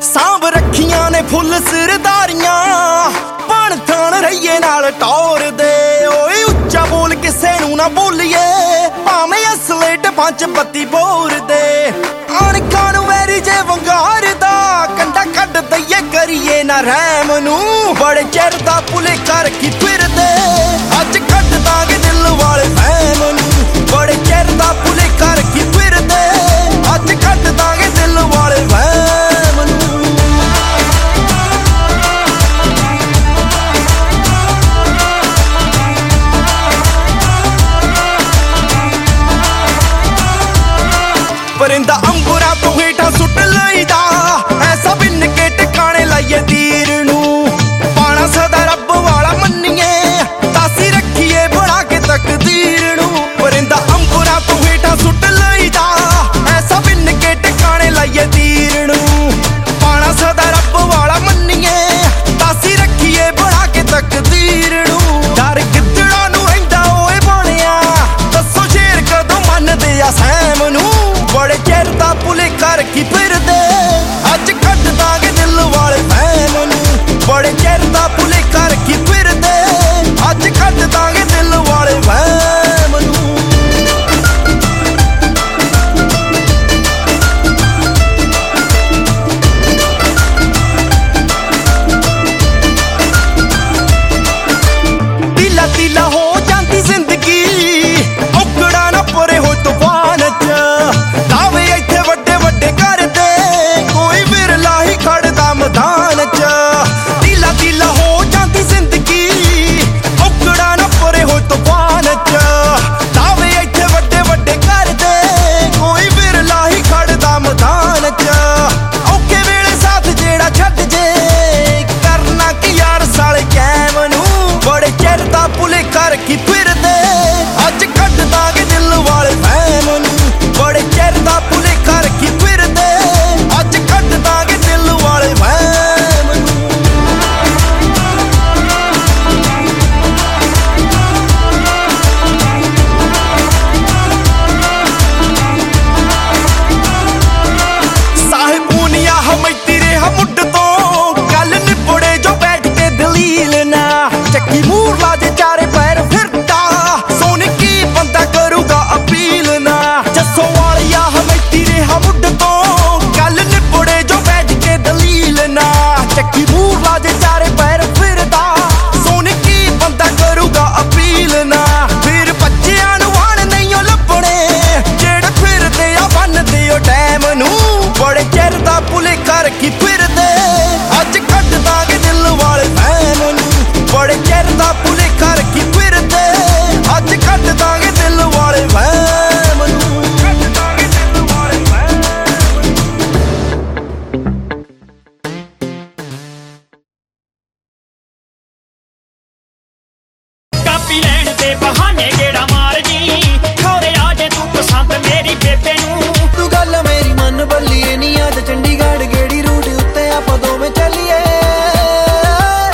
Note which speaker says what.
Speaker 1: सांभ रखियां ने फुल सिरदारियां बन थान रहिए नाल टौर दे ओए उच्चा बोल किसे नू ना बोलिए भावें असलेट पंच बत्ती बोर दे अणखां नू वैरी जे वंगार दा कंडा कढ दईए करिए ना रहम नू बड़े चिर दा भुलेखा रखी फिरदे अज कढ दांगे दिल वाले फैम नू बड़े चिर दा भुलेखा रखी फिरदे अज कढ दांगे दिल वाले फैम नू परिंदा अंबुरा तो हेठा सुट लईदा ऐसा बिन के टिकाने लाइए तीर नू पाना सदा रब वाला मन्निए तासी रखिए बना के तकदीर नू परिंदा अंबुरा तो हेठा सुट लईदा ऐसा बिन के टिकाने लाइए तीर नू पाना सदा रब वाला मन्निए तासी रखिए बना के तकदीर नू डर गिद्धड़ा नू रहिंदा ओए बोलिया दसो शेर कदों मनदे आ सैम नू बड़े चिर दा भुलेखा रखी फिरदे अज कढ दांगे दिल वाले फैम नू बड़े चिर दा भुलेखा रखी फिरदे अज कढ दांगे दिल वाले फैम नू तीला तीला हो जांदी जिंदगी औकड़ा ना परे हो तूफान च दावे इत्थे वड्डे वड्डे करदे कोई विरला ही खड़दा मैदान च तीला तीला हो जांदी जिंदगी औकड़ा ना परे हो तूफान च दावे इत्थे वड्डे वड्डे करदे कोई विरला ही खड़दा मैदान च औखे वेले साथ जेड़ा छड्ड जे करना कि यार साले कैम नू बड़े चिर दा भुलेखा रखी फिरदे अज कढ दांगे दिल वाले फैम नू बड़े चिर दा भुलेखा रखी फिरदे अज कढ दांगे दिल वाले फैम नू साहिब पूनिया हम तेरे हम उड तो गल निबड़े जो बैठ के दलील ना चक्की मूर ला जे चारे पैर फिरता सोने की बंदा करूगा अपील ना जसो वालिया हम तेरे हम उड तो गल निबड़े जो बैठ के दलील ना चक्की मूर ला जे चारे पैर फिरता सोने की बंदा करूगा अपील ना फिर बच्चियां नू आण नहीं ओ लभणे जेड़े फिरदे आ बनदे ओ टैम नू बड़े चिर दा भुलेखा रखी फिरदे अज कढ दांगे दिल वाले फैम नू बड़े चिर दा भुलेखा रखी फिरदे अज कढ दांगे दिल वाले फैम नू
Speaker 2: ਕਾਪੀ ਲੈਣ ਦੇ ਬਹਾਨੇ ਗੇੜਾ ਮਾਰ ਜੀ ਖੌਰੇ ਆ ਜੇ ਤੂੰ ਪਸੰਦ ਮੇਰੀ ਬੇਬੇ ਨੂੰ
Speaker 3: ਤੂੰ ਗੱਲ ਮੇਰੀ ਮਨ ਬੱਲੀਏ ਨੀ ਅੱਜ ਚੰਡੀ